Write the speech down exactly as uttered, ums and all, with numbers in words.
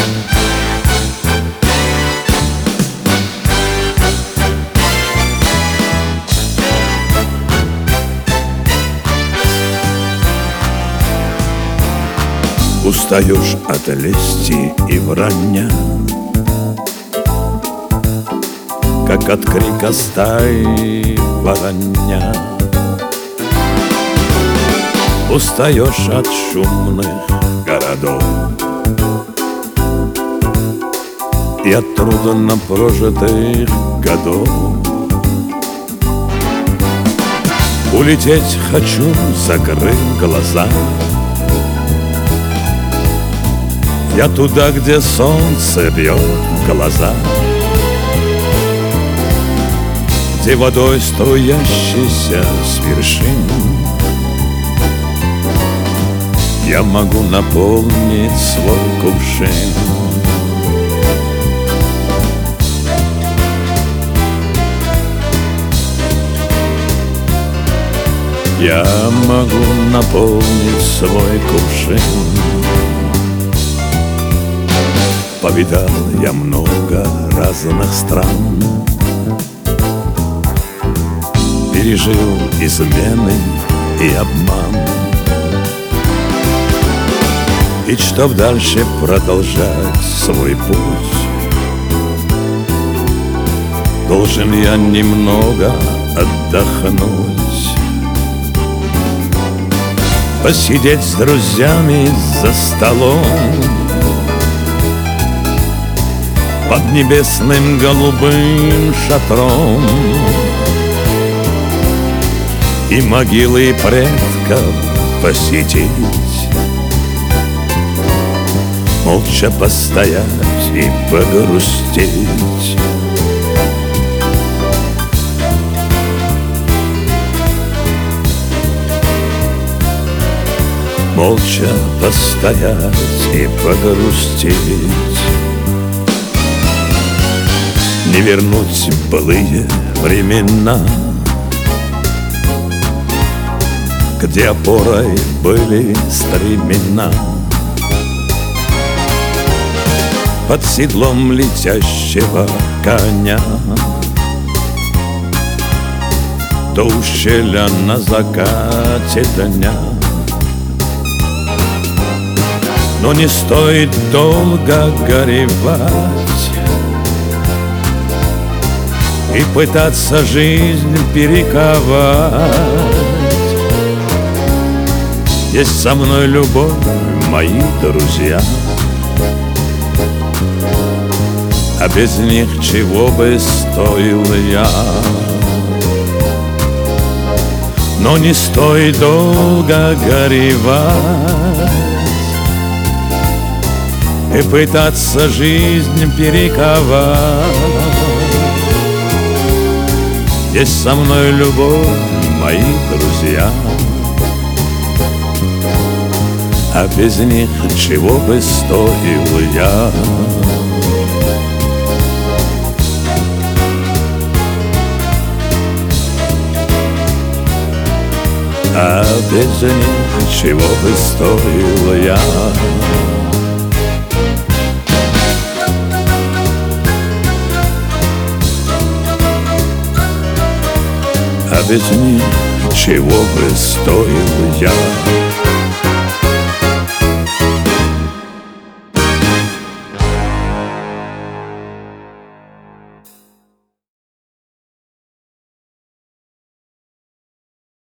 Устаешь от лести и вранья, как от крика стаи воронья. Устаешь от шумных городов и от трудно прожитых годов. Улететь хочу, закрыв глаза, я туда, где солнце бьет в глаза, где водой струящейся с вершин я могу наполнить свой кувшин. Я могу наполнить свой кувшин. Повидал я много разных стран, пережил измены и обман. И чтоб дальше продолжать свой путь, должен я немного отдохнуть, посидеть с друзьями за столом под небесным голубым шатром и могилы предков посетить, молча постоять и погрустить. Молча постоять и погрустить. Не вернуть былые времена, где опорой были стремена, под седлом летящего коня, до ущелья на закате дня. Но не стоит долго горевать и пытаться жизнь перековать. Есть со мной любовь, мои друзья, а без них чего бы стоил я. Но не стоит долго горевать и пытаться жизнь перековать. Есть со мной любовь, мои друзья, а без них чего бы стоил я. А без них чего бы стоил я. А без них чего бы стоил я.